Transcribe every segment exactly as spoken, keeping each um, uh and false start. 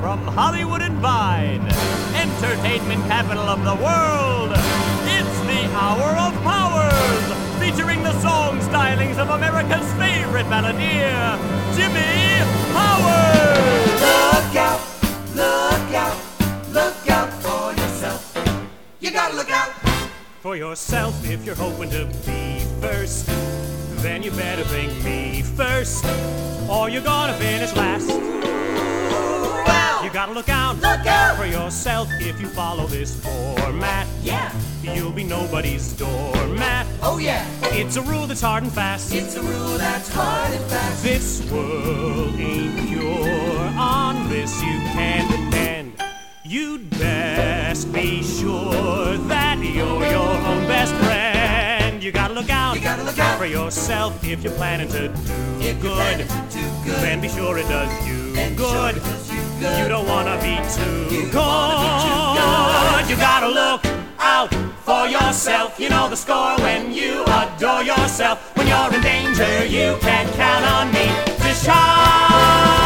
from Hollywood and Vine, entertainment capital of the world. It's the Hour of Powers, featuring the song stylings of America's favorite balladeer, Jimmy Powers. Look out, look out, look out for yourself. You gotta look out for yourself if you're hoping to be first. Then you better think me first, or you're gonna finish last. Well, You gotta look out, look out for yourself if you follow this format. Yeah, You'll be nobody's doormat. oh yeah, It's a rule that's hard and fast. it's a rule that's hard and fast. This world ain't pure, on this you can depend. You'd best be sure that you're your own best friend. You gotta look out, You gotta look out for yourself if you're planning to do if you're good. planning to do good. Then be sure it does you Then be sure good. it does you good. You don't wanna be too You good. don't wanna be too good. You gotta look out for yourself. You know the score when you adore yourself. When you're in danger, you can count on me to shine.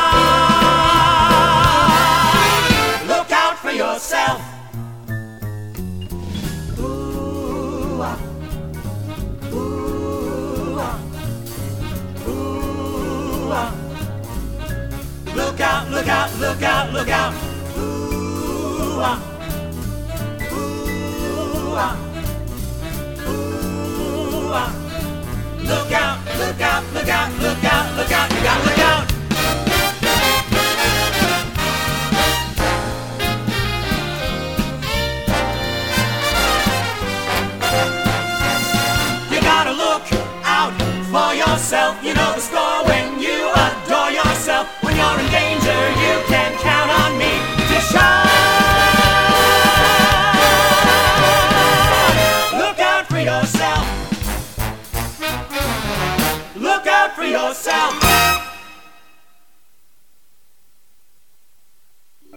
Look out for yourself. Ooh, ah. Ooh, ah. Ooh, ah. Look out, look out, look out, look out. Ooh, ah. Ooh, ah. Ooh, ah. Look out, look out, look out, look out, look out. You gotta look out. You gotta look out for yourself. You know the score when you adore yourself. When you're in danger, you can count on me to shine. Look out for yourself. Look out for yourself.